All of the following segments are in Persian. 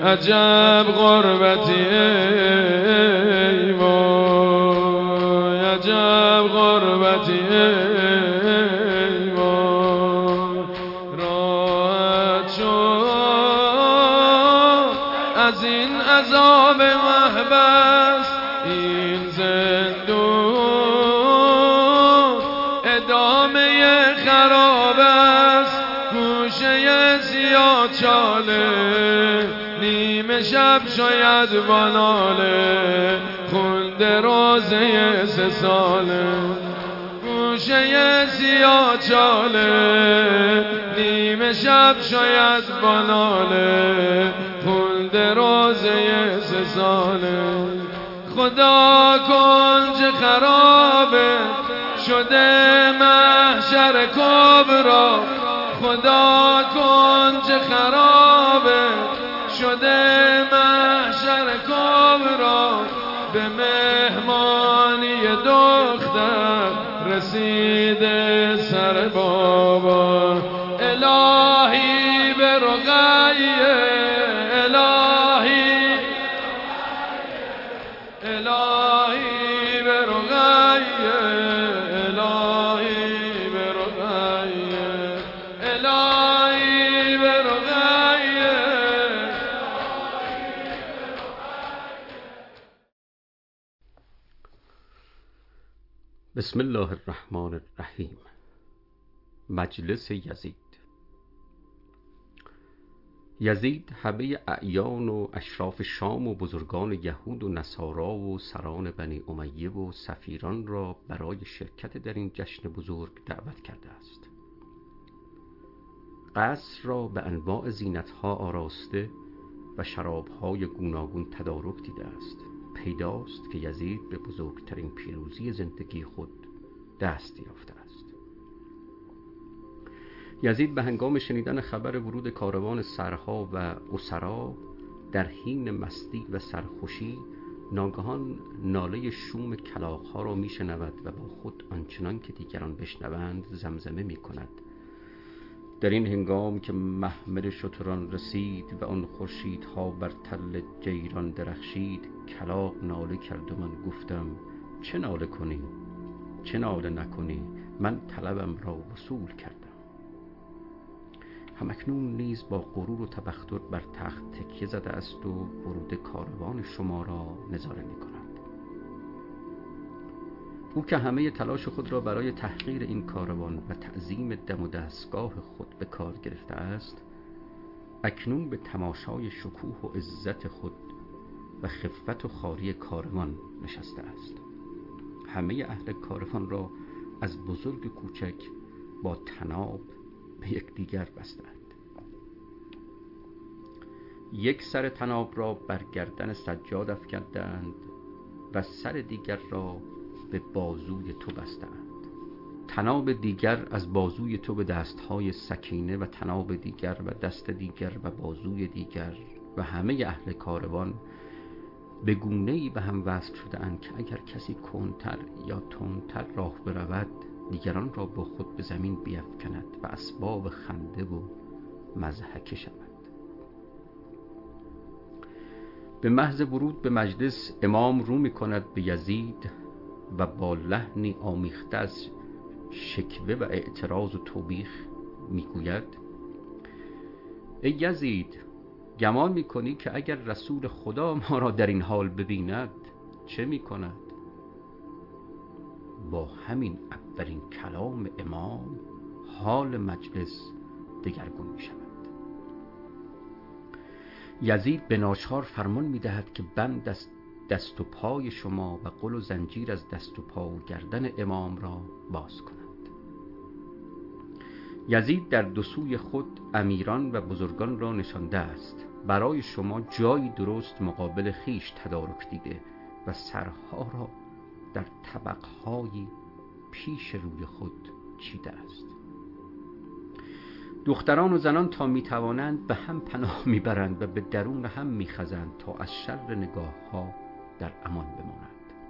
عجب غربتی ای وای، عجب غربتی ای وای، راحت شد از این عذاب محبس این زندون، ادامه خراب است گوشه زیاد چاله، نیمه شب شاید باناله خونده روزه 3 ساله، گوشه زیاد چاله نیمه شب شاید باناله خونده روزه 3 ساله. خدا کنج خرابه شده محشر کبرا، خدا کنج خرابه شده محشر کبرا، به مهمانی دختر رسیده سر بابا. الهی به رقیه، الهی الهی به رقیه، الهی به رقیه، الهی به رقیه. بسم الله الرحمن الرحیم. مجلس یزید. یزید همه اعیان و اشراف شام و بزرگان یهود و نصارا و سران بنی امیه و سفیران را برای شرکت در این جشن بزرگ دعوت کرده است. قصر را به انواع زینتها آراسته و شرابهای گوناگون تدارک دیده است. پیداست که یزید به بزرگترین پیروزی زندگی خود دست یافته است. یزید به هنگام شنیدن خبر ورود کاروان سرها و اسرا در حین مستی و سرخوشی ناگهان ناله شوم کلاغ‌ها را میشنود و با خود آنچنان که دیگران بشنوند زمزمه میکند: در این هنگام که محمل شتران رسید و آن خورشیدها بر تل جیران درخشید، کلاغ ناله کرد و من گفتم چه ناله کنی چه ناله نکنی، من طلبم را وصول کردم. همکنون نیز با غرور و تبختر بر تخت تکیه زده است و ورود کاروان شما را نظاره می کند. او که همه تلاش خود را برای تحقیر این کاروان و تعظیم دم و دستگاه خود به کار گرفته است، اکنون به تماشای شکوه و عزت خود و خفت و خواری کاروان نشسته است. همه اهل کاروان را از بزرگ کوچک با طناب به یکدیگر بستند. یک سر طناب را بر گردن سجاد افکندند و سر دیگر را به بازوی تو بستند. طناب دیگر از بازوی تو به دستهای سکینه و طناب دیگر و دست دیگر و بازوی دیگر و همه اهل کاروان به گونه‌ای به هم وصل شده اند که اگر کسی کندتر یا تندتر راه برود دیگران را با خود به زمین بیفکند و اسباب خنده و مضحکه شود. به محض ورود به مجلس امام رو می کند به یزید و با لحنی آمیخته از شکوه و اعتراض و توبیخ می گوید: ای یزید، گمان می کنی که اگر رسول خدا ما را در این حال ببیند چه می کند؟ با همین اولین کلام امام حال مجلس دگرگون می شود. یزید به ناچار فرمان می دهد که بند از دست و پای شما و قل و زنجیر از دست و پا و گردن امام را باز کنند. یزید در دو سوی خود امیران و بزرگان را نشانده است. برای شما جایی درست مقابل خیش تدارک دیده و سرها را در طبقهایی پیش روی خود چیده است. دختران و زنان تا میتوانند به هم پناه میبرند و به درون هم میخزند تا از شر نگاه ها در امان بمانند.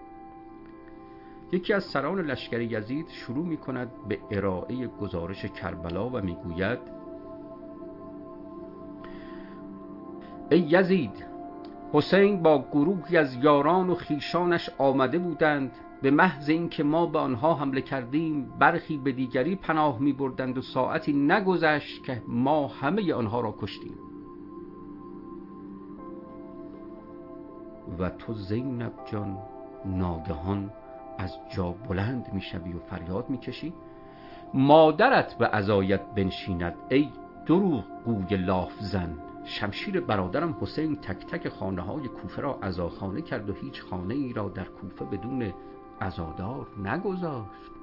یکی از سران لشکر یزید شروع می کند به ارائه گزارش کربلا و می گوید: ای یزید، حسین با گروهی از یاران و خیشانش آمده بودند. به محض اینکه ما به آنها حمله کردیم برخی به دیگری پناه می بردند و ساعتی نگذشت که ما همه آنها را کشتیم. و تو زینب جان ناگهان از جا بلند می شوی و فریاد می کشی مادرت به عزایت بنشیند ای دروغ گوی لاف زن. شمشیر برادرم حسین تک تک خانه های کوفه را عزاخانه کرد و هیچ خانه ای را در کوفه بدون عزادار نگذاشت.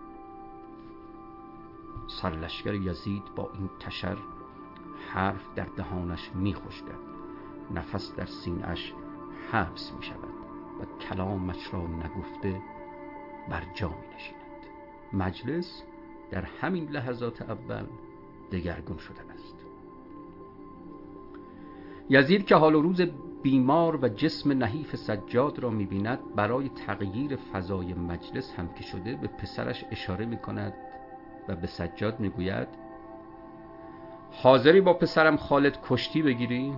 سرلشکر یزید با این تشر حرف در دهانش می خشکد، نفس در سینه‌اش حبس می شود و کلامش را نگفته بر جا می نشیند. مجلس در همین لحظات اول دگرگون شده است. یزید که حال و روز بیمار و جسم نحیف سجاد را می بیند برای تغییر فضای مجلس هم که شده به پسرش اشاره می کند و به سجاد می گوید حاضری با پسرم خالد کشتی بگیری؟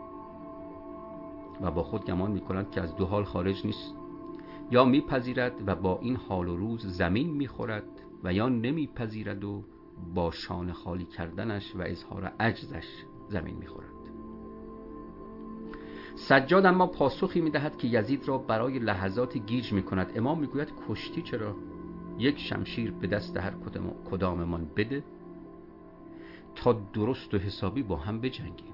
و با خود گمان می کند که از دو حال خارج نیست، یا میپذیرد و با این حال و روز زمین میخورد و یا نمیپذیرد و با شانه خالی کردنش و اظهار عجزش زمین میخورد. سجاد اما پاسخی میدهد که یزید را برای لحظاتی گیج میکند. امام میگوید کشتی چرا؟ یک شمشیر به دست هر کداممان بده تا درست و حسابی با هم بجنگیم.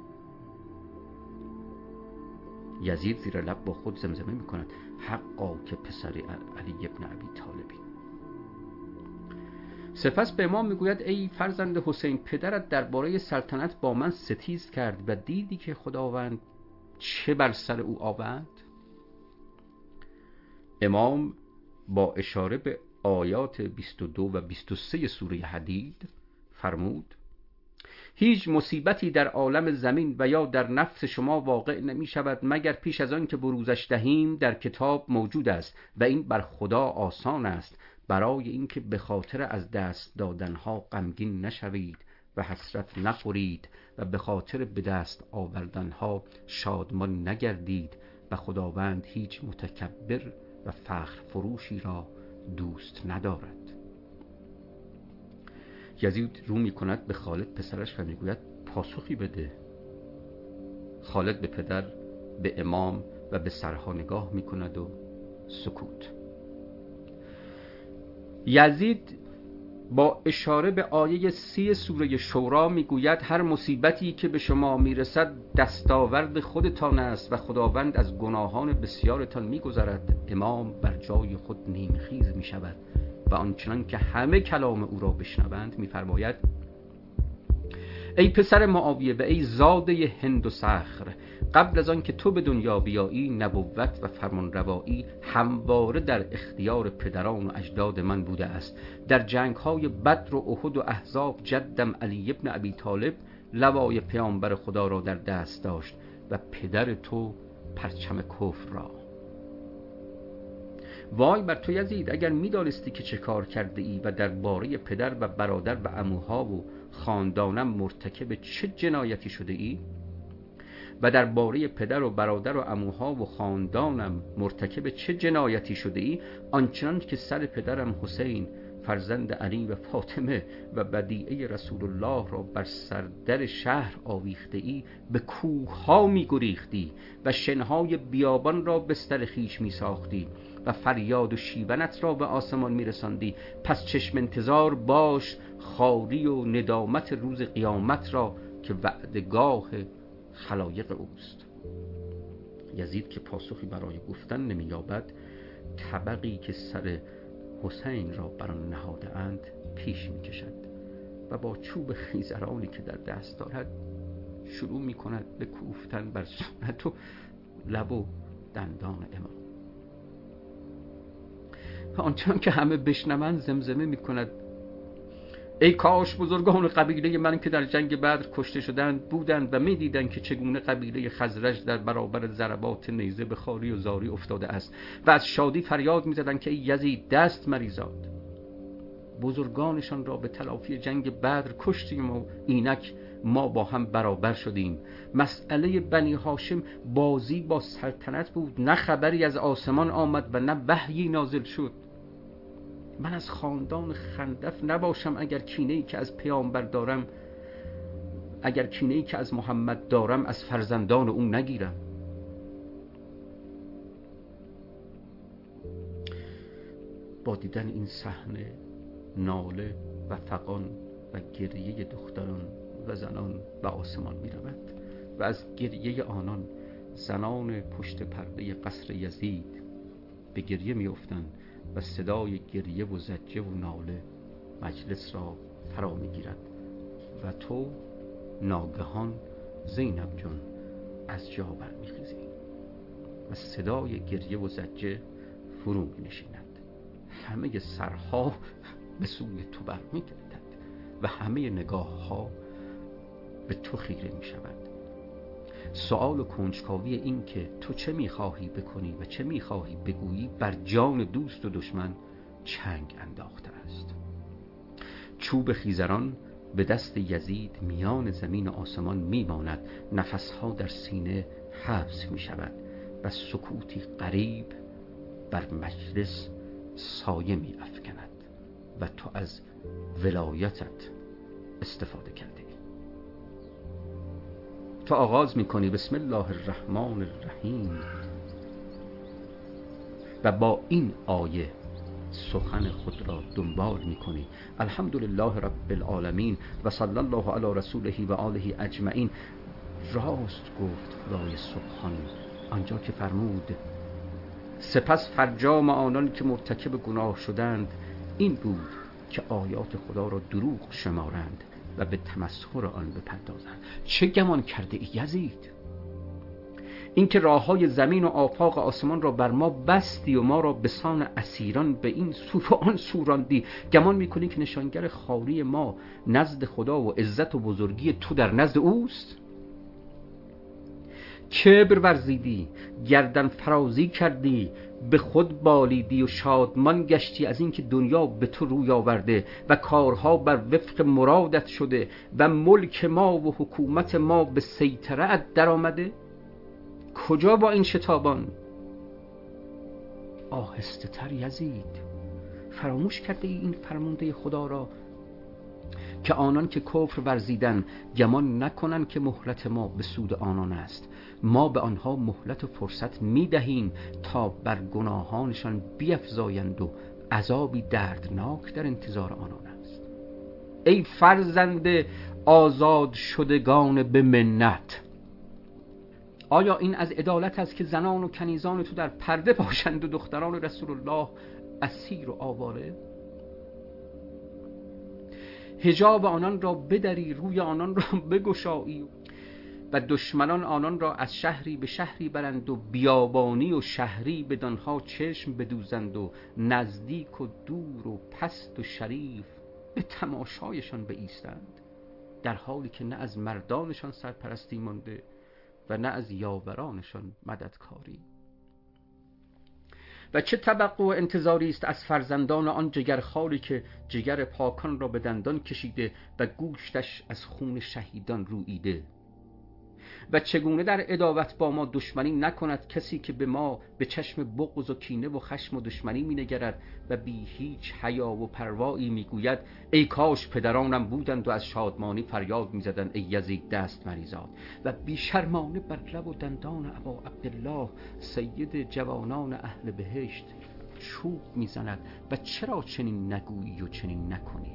یزید زیر لب با خود زمزمه میکند حقا که پسر علی ابن ابی طالبی. سپس به امام میگوید ای فرزند حسین، پدرت درباره سلطنت با من ستیز کرد و دیدی که خداوند چه بر سر او آورد؟ امام با اشاره به آیات 22 و 23 سوره حدید فرمود هیچ مصیبتی در عالم زمین و یا در نفس شما واقع نمی شود مگر پیش از آن که بروزش دهیم در کتاب موجود است و این بر خدا آسان است، برای اینکه به خاطر از دست دادنها غمگین نشوید و حسرت نخورید و به خاطر به دست آوردنها شادمان نگردید و خداوند هیچ متکبر و فخر فروشی را دوست ندارد. یزید رو می کند به خالد پسرش و می گوید پاسخی بده. خالد به پدر، به امام و به سرها نگاه می کند و سکوت. یزید با اشاره به آیه 30 سوره شورا می گوید هر مصیبتی که به شما می رسد دستاورد خودتان است و خداوند از گناهان بسیارتان می گذرد. امام بر جای خود نیمخیز می شود و آنچنان که همه کلام او را بشنوند می‌فرماید ای پسر معاویه و ای زاده هند و صخر، قبل از آن که تو به دنیا بیایی نبوت و فرمانروایی همواره در اختیار پدران و اجداد من بوده است. در جنگ‌های بدر و احد و احزاب جدم علی ابن ابی طالب لوای پیامبر خدا را در دست داشت و پدر تو پرچم کفر را. وای بر تو یزید، اگر می‌دانستی که چه کار کرده ای و درباره پدر و برادر و عموها و خاندانم مرتکب چه جنایتی شده ای و درباره پدر و برادر و عموها و خاندانم مرتکب چه جنایتی شده ای، آنچنان که سر پدرم حسین فرزند علی و فاطمه و بدیعه رسول الله را بر سردر شهر آویخته ای، به کوه ها می گریختی و شنهای بیابان را بستر خیش می ساختی و فریاد و شیونت را به آسمان می رساندی. پس چشم انتظار باش خواری و ندامت روز قیامت را که وعدگاه خلایق اوست. یزید که پاسخی برای گفتن نمی یابد، طبقی که سر حسین را بر آن نهاده اند پیش می کشد و با چوب خیزرانی که در دست دارد شروع می کند به کوفتن بر صورت و لب و دندان امام. و آنچنان که همه بشنوند زمزمه می کند ای کاش بزرگان قبیله من که در جنگ بدر کشته شدند بودند و می دیدند که چگونه قبیله خزرج در برابر ضربات نیزه به خواری و زاری افتاده است و از شادی فریاد می زدند که ای یزید دست مریزاد، بزرگانشان را به تلافی جنگ بدر کشتیم و اینک ما با هم برابر شدیم. مسئله بنی هاشم بازی با سلطنت بود، نه خبری از آسمان آمد و نه وحیی نازل شد. من از خاندان خندف نباشم اگر کینه‌ای که از پیامبر دارم، اگر کینه‌ای که از محمد دارم از فرزندان او نگیرم. با دیدن این صحنه ناله و فغان و گریه دختران و زنان به آسمان می رود و از گریه آنان زنان پشت پرده قصر یزید به گریه می افتند و صدای گریه و زجه و ناله مجلس را فرا می گیرد و تو ناگهان زینب جان از جا برمیخیزی و صدای گریه و زجه فرو می نشیند. همه سرها به سوی تو برمیگردد و همه نگاه ها به تو خیره می شود. سؤال و کنجکاوی این که تو چه میخواهی بکنی و چه میخواهی بگویی بر جان دوست و دشمن چنگ انداخته است. چوب خیزران به دست یزید میان زمین و آسمان میماند، نفسها در سینه حبس می شود و سکوتی غریب بر مجلس سایه می افکند و تو از ولایتت استفاده کرده ای. تو آغاز می کنی بسم الله الرحمن الرحیم و با این آیه سخن خود را دنبال می کنی. الحمدلله رب العالمین و صلی الله علی رسوله و آله اجمعین. راست گفت خدای سبحان آنجا که فرمود سپس فرجام آنان که مرتکب گناه شدند این بود که آیات خدا را دروغ شمارند و به تمسخر آن بپردازند. چه گمان کرده ای یزید؟ این که راه های زمین و آفاق آسمان را بر ما بستی و ما را به سان اسیران به این سو و آن سو راندی، گمان میکنی که نشانگر خواری ما نزد خدا و عزت و بزرگی تو در نزد اوست؟ کبر ورزیدی، گردن فرازی کردی، به خود بالیدی و شادمان گشتی از اینکه دنیا به تو روی آورده و کارها بر وفق مرادت شده و ملک ما و حکومت ما به سیطره‌ات در آمده. کجا با این شتابان؟ آهسته تر یزید، فراموش کرده ای این فرمانده خدا را که آنان که کفر ورزیدن گمان نکنن که مهلت ما به سود آنان است. ما به آنها مهلت و فرصت میدهیم تا بر گناهانشان بیفزایند و عذابی دردناک در انتظار آنان است. ای فرزند آزاد شدگان به منت، آیا این از عدالت است که زنان و کنیزان تو در پرده باشند و دختران رسول الله اسیر و آواره؟ حجاب آنان را بدری، روی آنان را بگشایی و دشمنان آنان را از شهری به شهری برند و بیابانی و شهری بدانها چشم بدوزند و نزدیک و دور و پست و شریف به تماشایشان بایستند، در حالی که نه از مردانشان سرپرستی مانده و نه از یاورانشان مددکاری. و چه توقع و انتظاری است از فرزندان آن جگرخواری که جگر پاکان را به دندان کشیده و گوشتش از خون شهیدان روییده؟ و چگونه در عداوت با ما دشمنی نکند کسی که به ما به چشم بغض و کینه و خشم و دشمنی می نگرد و بی هیچ حیا و پروایی می گوید ای کاش پدرانم بودند و از شادمانی فریاد می زدند ای یزید دست مریزاد، و بی شرمانه بر لب و دندان ابا عبدالله سید جوانان اهل بهشت چوب می زند. و چرا چنین نگویی و چنین نکنی؟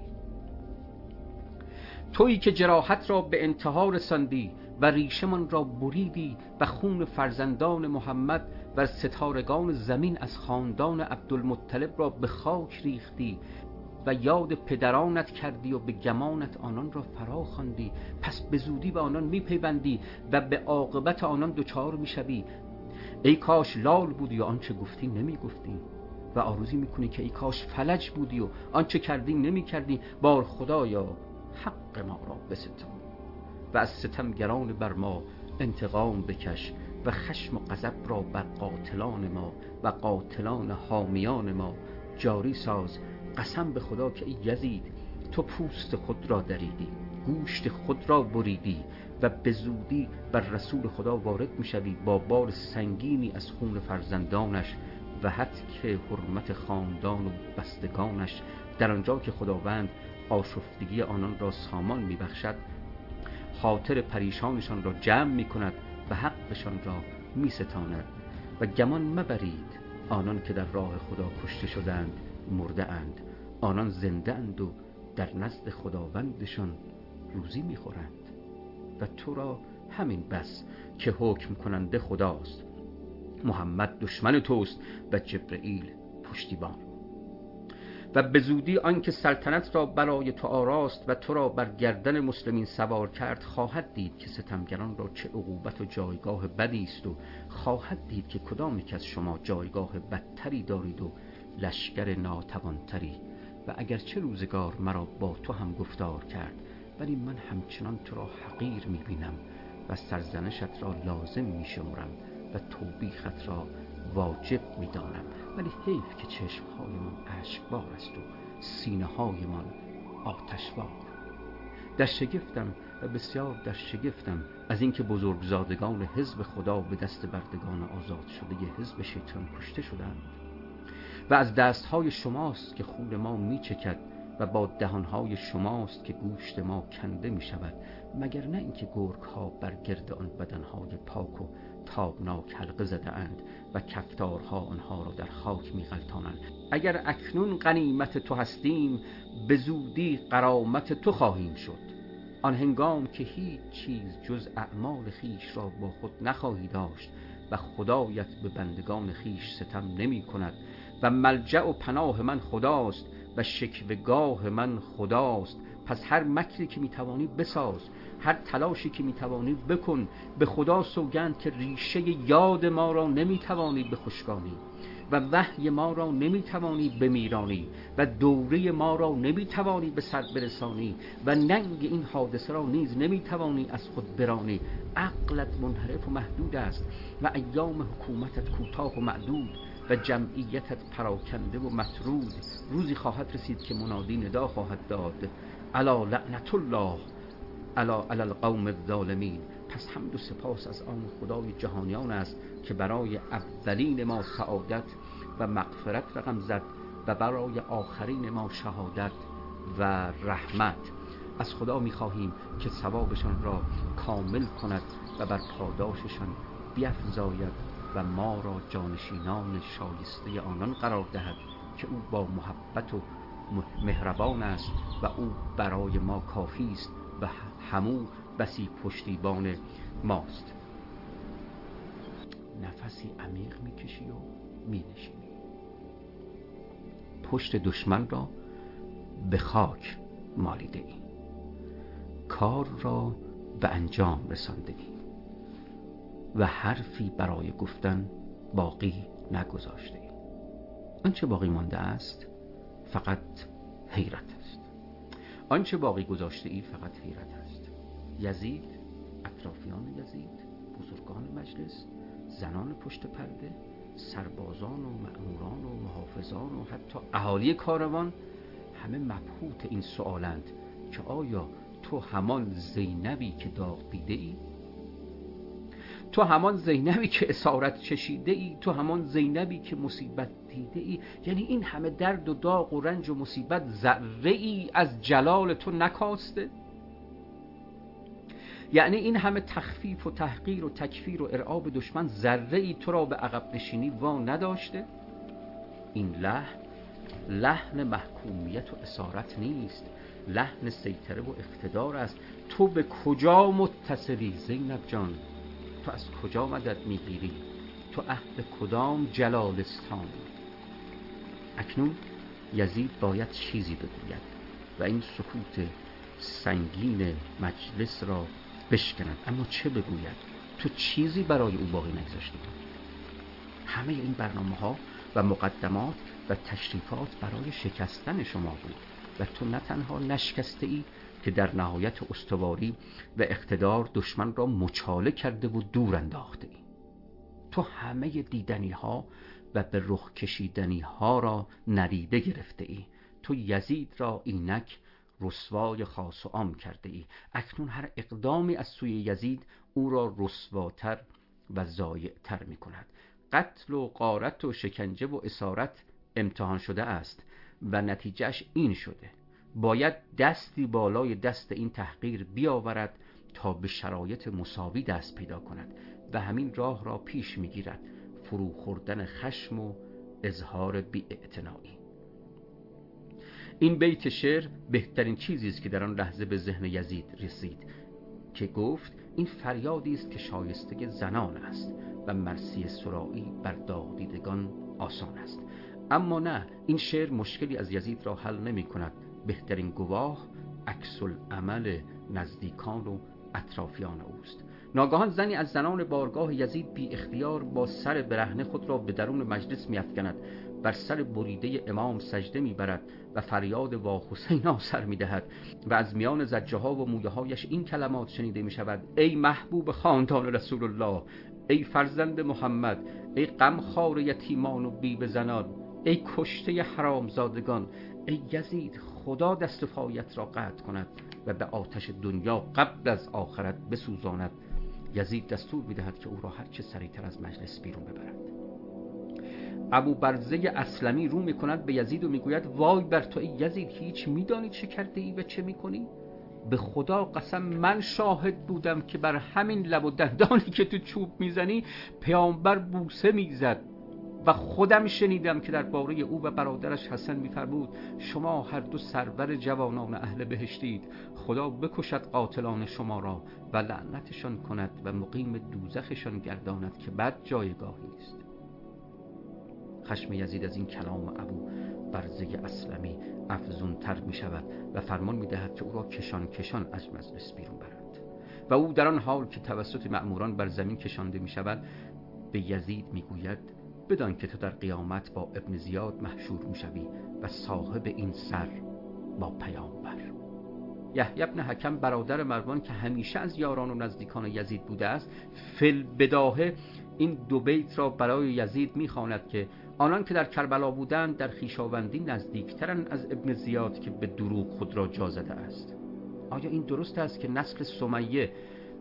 تویی که جراحت را به انتها رساندی و ریشمان را بریدی و خون فرزندان محمد و ستارگان زمین از خاندان عبدالمطلب را به خاک ریختی و یاد پدرانت کردی و به گمانت آنان را فرا خواندی، پس به زودی به آنان میپیوندی و به عاقبت آنان دچار میشوی. ای کاش لال بودی و آنچه گفتی نمیگفتی و آرزویی میکنی که ای کاش فلج بودی و آنچه کردی نمیکردی. بار خدایا حق ما را بستان و از ستمگران بر ما انتقام بکش و خشم و غضب را بر قاتلان ما و قاتلان حامیان ما جاری ساز. قسم به خدا که ای یزید تو پوست خود را دریدی گوشت خود را بریدی و به زودی بر رسول خدا وارد میشوی با بار سنگینی از خون فرزندانش و حتی حرمت خاندان و بستگانش، در آنجا که خداوند آشفتگی آنان را سامان میبخشد، خاطر پریشانشان را جمع میکند و حقشان را میستاند. و گمان مبرید آنان که در راه خدا کشته شدند مرده اند، آنان زنده اند و در نزد خداوندشان روزی میخورند. و تو را همین بس که حکم کننده خداست، محمد دشمن توست و جبرئیل پشتیبان. و به زودی آنکه سلطنت را برای تو آراست و تو را بر گردن مسلمین سوار کرد، خواهد دید که ستمگران را چه عقوبت و جایگاه بدی است و خواهد دید که کدام یک از شما جایگاه بدتری دارید و لشکر ناتوانتری. و اگرچه روزگار مرا با تو هم گفتار کرد، ولی من همچنان تو را حقیر میبینم و سرزنشت را لازم میشمرم و توبیخت را واجب میدانم. ولی حیف که چشمهایمان اشکبار است و سینه هایمان آتشبار. در شگفتم و بسیار در شگفتم از اینکه بزرگزادگان حزب خدا به دست بردگان آزاد شده حزب شیطان کشته شدند. و از دستهای شماست که خون ما میچکد و با دهانهای شماست که گوشت ما کنده می شود، مگر نه اینکه گرگ ها بر گرد آن بدنهای پاک و تابناک حلقه زده اند و کفتارها آنها را در خاک می غلطانند. اگر اکنون غنیمت تو هستیم، به زودی غرامت تو خواهیم شد. آن هنگام که هیچ چیز جز اعمال خیش را با خود نخواهی داشت و خدایت به بندگان خیش ستم نمی کند. و ملجأ و پناه من خداست و شکوهگاه من خداست. پس هر مکری که میتوانی بساز، هر تلاشی که میتوانی بکن. به خدا سوگند که ریشه یاد ما را نمیتوانی بخشکانی و وحی ما را نمیتوانی بمیرانی و دوره ما را نمیتوانی به سر برسانی و ننگ این حادثه را نیز نمیتوانی از خود برانی. عقلت منحرف و محدود است و ایام حکومتت کوتاه و معدود و جمعیتت پراکنده و مطرود. روزی خواهد رسید که منادی ندا خواهد داد: الا لعنت الله علی القوم الظالمین. پس حمد و سپاس از آن خدای جهانیان است که برای اولین ما سعادت و مغفرت رقم زد و برای آخرین ما شهادت و رحمت. از خدا می‌خواهیم که ثوابشان را کامل کند و بر پاداششان بیفزاید و ما را جانشینان شایسته آنان قرار دهد که او با محبت و مهربان است و او برای ما کافی است و همو بسی پشتیبان ماست. نفسی عمیق میکشی و مینشینی. پشت دشمن را به خاک مالیده ای، کار را به انجام رسانده ای و حرفی برای گفتن باقی نگذاشته ای. آنچه باقی مانده است فقط حیرت است. آنچه باقی گذاشته ای فقط حیرت است. یزید، اطرافیان یزید، بزرگان مجلس، زنان پشت پرده، سربازان و مأموران و محافظان و حتی اهالی کاروان، همه مبهوت این سؤالند که آیا تو همان زینبی که داغ دیده ای؟ تو همان زینبی که اسارت چشیده ای؟ تو همان زینبی که مصیبت دیده ای؟ یعنی این همه درد و داغ و رنج و مصیبت ذره ای از جلال تو نکاسته؟ یعنی این همه تخفیف و تحقیر و تکفیر و ارعاب دشمن ذره ای تو را به عقب نشینی وا نداشته؟ این لحن محکومیت و اسارت نیست، لحن سیطره و اقتدار است. تو به کجا متصلی زینب جان؟ تو از کجا مدد میگیری؟ تو اهل کدام جلالستانی؟ اکنون یزید باید چیزی بگوید و این سکوت سنگین مجلس را بشکند. اما چه بگوید؟ تو چیزی برای او باقی نگذاشتی. همه این برنامه‌ها و مقدمات و تشریفات برای شکستن شما بود و تو نه تنها نشکسته ای که در نهایت استواری و اقتدار دشمن را مچاله کرده و دور انداخته ای. تو همه دیدنی ها و به رخ کشیدنی ها را ندیده گرفته ای. تو یزید را اینک رسوای خاص و عام کرده ای. اکنون هر اقدامی از سوی یزید او را رسواتر و ضایع‌تر می کند. قتل و غارت و شکنجه و اسارت امتحان شده است و نتیجهش این شده. باید دستی بالای دست این تحقیر بیاورد تا به شرایط مساوی دست پیدا کند و همین راه را پیش میگیرد: فرو خوردن خشم و اظهار بی‌اعتنایی. این بیت شعر بهترین چیزی است که در آن لحظه به ذهن یزید رسید که گفت این فریادی است که شایسته زنان است و مرثیه سرایی بر داغ دیدگان آسان است. اما نه، این شعر مشکلی از یزید را حل نمی کند. بهترین گواه عکس العمل نزدیکان و اطرافیان اوست. ناگهان زنی از زنان بارگاه یزید بی اختیار با سر برهنه خود را به درون مجلس می‌افکند، بر سر بریده امام سجده می‌برد و فریاد وا حسینا سر می‌دهد و از میان زجه‌ها و مویه‌هایش این کلمات شنیده می‌شود: ای محبوب خاندان رسول الله، ای فرزند محمد، ای غمخوار یتیمان و بیوه زنان، ای کشته حرامزادگان، ای یزید، خدا دست و پایت را قطع کند و به آتش دنیا قبل از آخرت بسوزاند. یزید دستور می‌دهد که او را هر چه سریعتر از مجلس بیرون ببرد. ابو برزه اسلمی رو می‌کند به یزید و میگوید: وای بر تو ای یزید، هیچ می‌دانی چه کرده ای و چه می‌کنی؟ به خدا قسم من شاهد بودم که بر همین لب و دندانی که تو چوب میزنی پیامبر بوسه میزد و خودم شنیدم که درباره او و برادرش حسن می‌فرمود: شما هر دو سرور جوانان اهل بهشتید، خدا بکشد قاتلان شما را و لعنتشان کند و مقیم دوزخشان گرداند که بد جایگاهی است. خشم یزید از این کلام ابو برزه اسلمی افزون تر می شود و فرمان می دهد که او را کشان کشان از مجلس بیرون برند و او در آن حال که توسط مأموران بر زمین کشانده می شود به یزید می گوید: بدان که تو در قیامت با ابن زیاد محشور می شوی و صاحب این سر با پیامبر. یحیی بن حکم برادر مروان که همیشه از یاران و نزدیکان یزید بوده است، فی البداهه این دو بیت را برای یزید می‌خواند که آنان که در کربلا بودند در خویشاوندی نزدیکترند از ابن زیاد که به دروغ خود را جا زده است. آیا این درست است که نسل سمیه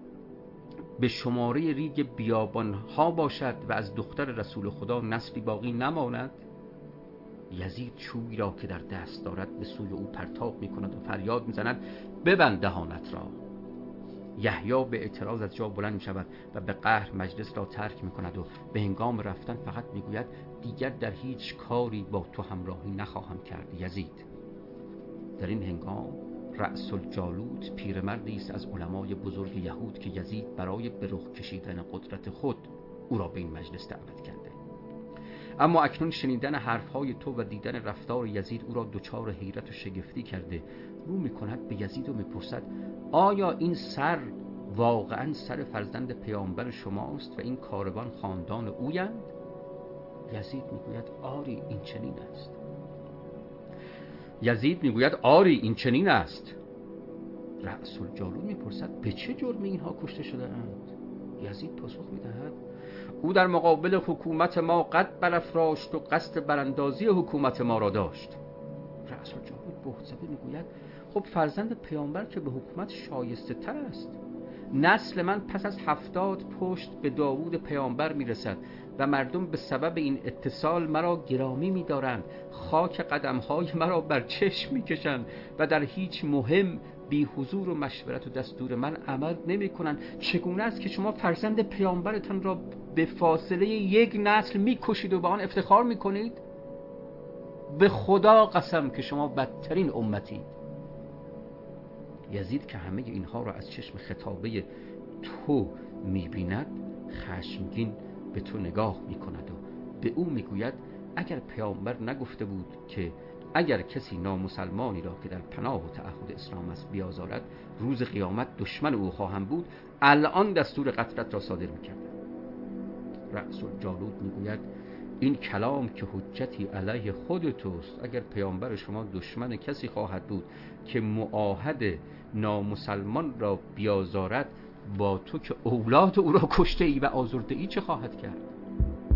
به شماره ریگ بیابانها باشد و از دختر رسول خدا نسلی باقی نماند؟ یزید چوبی را که در دست دارد به سوی او پرتاب می کند و فریاد می زند: ببند دهانت را. یحیی به اعتراض از جا بلند می شود و به قهر مجلس را ترک می کند و به هنگام رفتن فقط می گوید: دیگر در هیچ کاری با تو همراهی نخواهم کرد یزید. در این هنگام رأس الجالوت پیرمردی است از علمای بزرگ یهود که یزید برای به رخ کشیدن قدرت خود او را به این مجلس دعوت کرده. اما اکنون شنیدن حرفهای تو و دیدن رفتار یزید او را دچار حیرت و شگفتی کرده. رو میکند به یزید و میپرسد: آیا این سر واقعا سر فرزند پیامبر شماست و این کاروان خاندان اویند؟ یزید میگوید: آری این چنین است. این چنین است. رأس الجالوت میپرسد: به چه جرم اینها کشته شده اند؟ یزید پاسخ میدهد: او در مقابل حکومت ما قد برافراشت و قصد براندازی حکومت ما را داشت. رأس الجالوت بهت زده میگوید: خب فرزند پیامبر که به حکومت شایسته تر است. نسل من پس از 70 پشت به داوود پیامبر میرسد و مردم به سبب این اتصال مرا گرامی می‌دارند، خاک قدم‌های مرا بر چشم می‌کشند و در هیچ مهم بی حضور و مشورت و دستور من عمل نمی‌کنند. چگونه است که شما فرزند پیامبرتان را به فاصله یک نسل می‌کشید و به آن افتخار می‌کنید؟ به خدا قسم که شما بدترین امتید. یزید که همه اینها را از چشم خطابه تو می‌بیند خشمگین به تو نگاه می‌کند و به او می‌گوید: اگر پیامبر نگفته بود که اگر کسی نامسلمانی را که در پناه و تعهد اسلام است بیازارد روز قیامت دشمن او خواهم بود، الان دستور قتلت را صادر می‌کرد. رأس الجالوت می‌گوید: این کلام که حجتی علیه خود توست. اگر پیامبر شما دشمن کسی خواهد بود که معاهد نامسلمان را بیازارد، با تو که اولاد او را کشته ای و آزرده ای چه خواهد کرد؟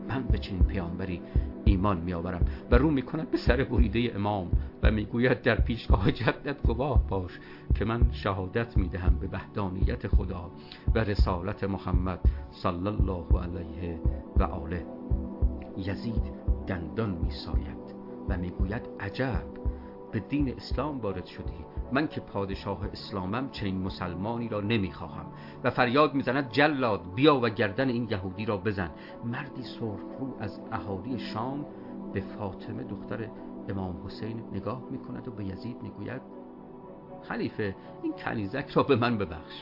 من به چنین پیامبری ایمان میآورم. و رو میکند به سر بریده امام و میگوید در پیشگاه جدت گواه باش که من شهادت میدهم به وحدانیت خدا و رسالت محمد صلی الله علیه و آله. یزید دندان میساید و میگوید عجب، به دین اسلام وارد شدی؟ من که پادشاه اسلامم چنین مسلمانی را نمیخواهم. و فریاد میزند جلاد بیا و گردن این یهودی را بزن. مردی سرخرو از اهالی شام به فاطمه دختر امام حسین نگاه میکند و به یزید میگوید خلیفه این کنیزک را به من ببخش.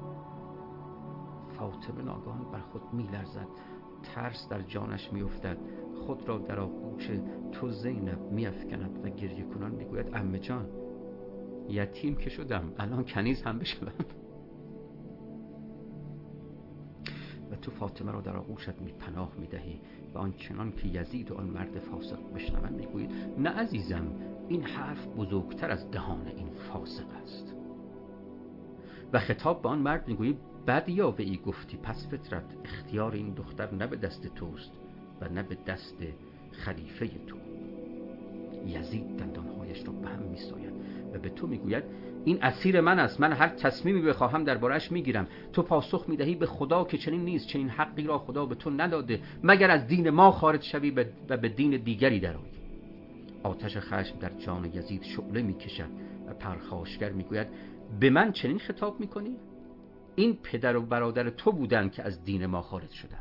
فاطمه ناگهان بر خود میلرزد، ترس در جانش میافتد، خود را در آغوش تو زینب میافکند و گریه کنان میگوید عمه جان یتیم که شدم الان کنیز هم بشم. و تو فاطمه را در آغوشت پناه میدهی و آنچنان که یزید و آن مرد فاسق بشنوند میگویی نه عزیزم، این حرف بزرگتر از دهان این فاسق است. و خطاب به آن مرد میگویی بد یا به ای گفتی، پس فطرت اختیار این دختر نه به دست توست و نه به دست خلیفه تو. یزید دندانهایش را به هم میساید و به تو میگوید این اسیر من است، من هر تصمیمی بخواهم درباره‌اش میگیرم. تو پاسخ میدهی به خدا که چنین نیست، چنین حقی را خدا به تو نداده مگر از دین ما خارج شوی و به دین دیگری درآیی. آتش خشم در جان یزید شعله میکشد و پرخاشگر میگوید به من چنین خطاب میکنی؟ این پدر و برادر تو بودند که از دین ما خارج شدند.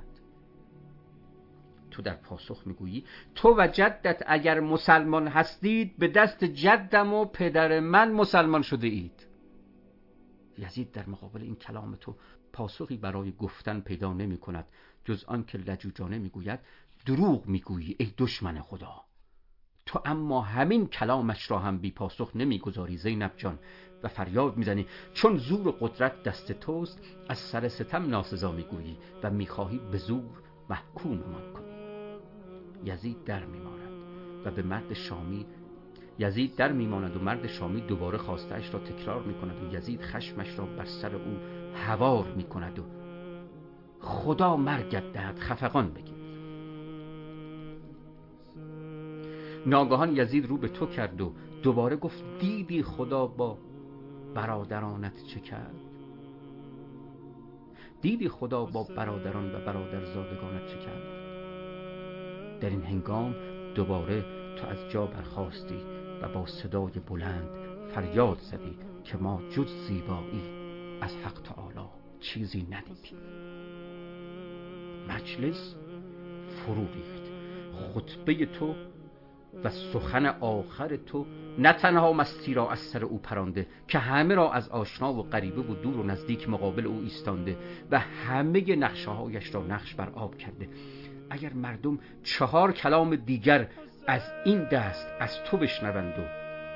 تو در پاسخ میگویی تو و جدت اگر مسلمان هستید به دست جدم و پدر من مسلمان شده اید. یزید در مقابل این کلام تو پاسخی برای گفتن پیدا نمی کند جز آن که لجوجانه میگوید دروغ میگویی ای دشمن خدا. تو اما همین کلامش را هم بی پاسخ نمیگذاری زینب جان و فریاد میزنی چون زور و قدرت دست توست از سر ستم ناسزا میگویی و میخواهی به زور محکوممان کنی. یزید در میماند و مرد شامی دوباره خواسته‌اش را تکرار میکند و یزید خشمش را بر سر او هوار میکند و خدا مرگت دهد خفقان بگیر. ناگهان یزید رو به تو کرد و دوباره گفت دیدی خدا با برادرانت چه کرد؟ دیدی خدا با برادران و برادرزادگانت چه کرد؟ در این هنگام دوباره تو از جا برخاستی و با صدای بلند فریاد زدی که ما جز زیبایی از حق تعالی چیزی ندیدیم. مجلس فرو ریخت. خطبه تو و سخن آخر تو نه تنها مستی را از سر او پرانده که همه را از آشنا و غریبه و دور و نزدیک مقابل او ایستانده و همه نقشه‌هایش را نقش بر آب کرده. اگر مردم 4 کلام دیگر از این دست از تو بشنوند و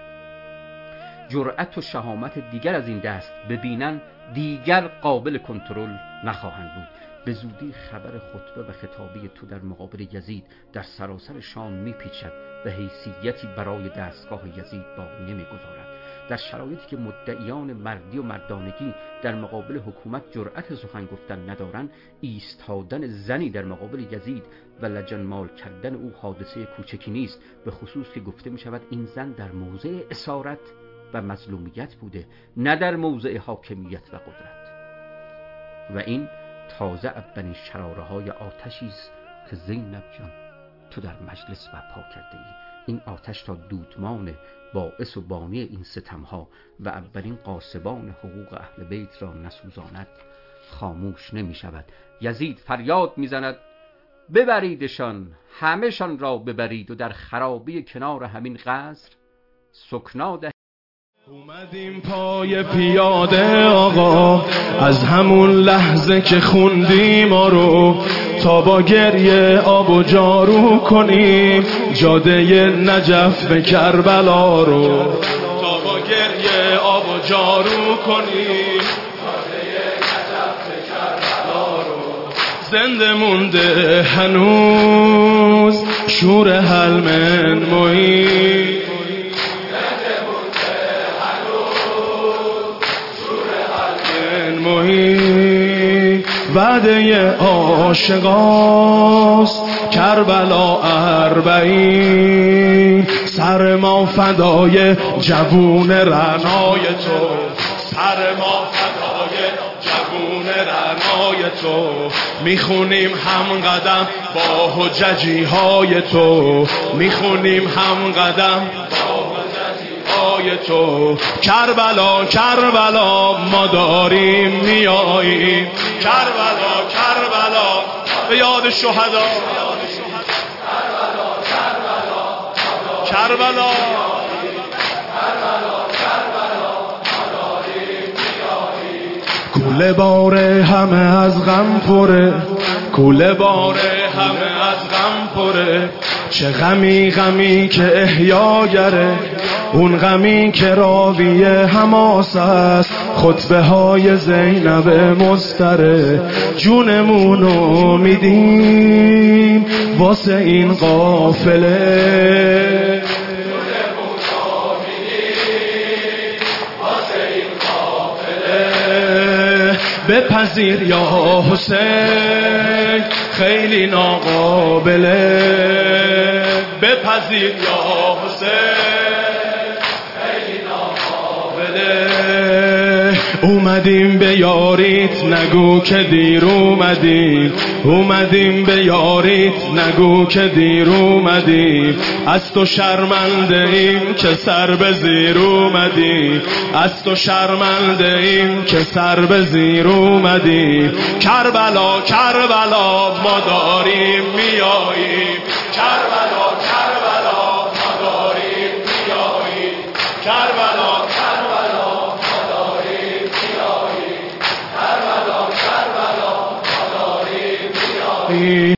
جرأت و شهامت دیگر از این دست ببینن دیگر قابل کنترل نخواهند بود. به زودی خبر خطبه و خطابه تو در مقابل یزید در سراسر شام میپیچد و حیثیتی برای دستگاه یزید باقی نمیگذارد. در شرایطی که مدعیان مردی و مردانگی در مقابل حکومت جرأت سخن گفتن ندارند، ایستادن زنی در مقابل یزید و لجنمال کردن او حادثه کوچکی نیست، به خصوص که گفته می شود این زن در موضع اسارت و مظلومیت بوده نه در موضع حاکمیت و قدرت. و این تازه اولین شراره های آتشی است که زینب جان تو در مجلس برپا کرده ای. این آتش تا دودمان باعث و بانی این ستمها و اولین قاسبان حقوق اهل بیت را نسوزاند خاموش نمی شود. یزید فریاد می زند ببریدشان، همهشان را ببرید و در خرابی کنار همین قصر سکنا دهید. اومدیم پای پیاده آقا از همون لحظه که خوندی ما رو تا با گریه آب و جارو کنیم جاده نجف به کربلا رو، تا با گریه آب و جارو کنیم جاده نجف به کربلا رو. زنده مونده هنوز شور حلمن محیط، وعده عاشقان ماست کربلا 40 سر ما فدای جوون رعنای تو سر ما فدای جوون رعنای تو میخونیم هم قدم با حججی های تو میخونیم هم قدم با حججی های تو کربلا کربلا ما داریم میاییم کربلا کربلا به یاد شهدا کربلا کوله باره همه از غم پره کوله باره همه از غم پره چه غمی غمی که احیاگره اون غمی که راوی حماس است خطبه های زینب مستره جونمونو میدیم واسه این قافله بپذیر یا حسین خیلی ناقابله بپذیر یا حسین خیلی ناقابله اومدیم به یاریت نگو که دیر اومدیم اومدیم به یاریت نگو که دیر اومدیم از تو شرمنده ایم که سر به زیر اومدیم از تو شرمنده ایم که سر به زیر اومدیم کربلا کربلا ما داریم میاییم کربلا کربلا ما داریم میاییم کربلا کربلا ما داریم میاییم کربلا کربلا ما داریم میاییم